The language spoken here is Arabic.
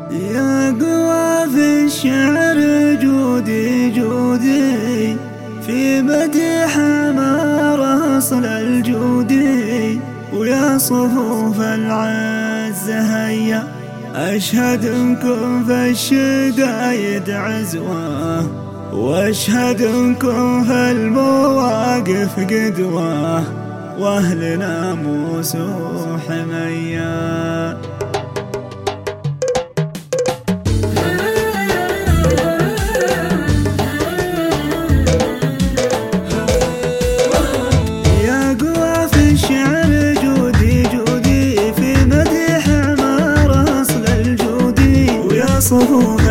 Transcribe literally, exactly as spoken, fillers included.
يا قوى في الشعر جودي جودي، في مدح ما أصل الجودي، ويا صفوف العز هيا أشهدكم في الشدايد عزوة، واشهدكم في المواقف قدوة، واهل ناموس وحمية. يا قوى في الشعر جودي جودي، في مدح عمار أصل الجودي، ويا صفوف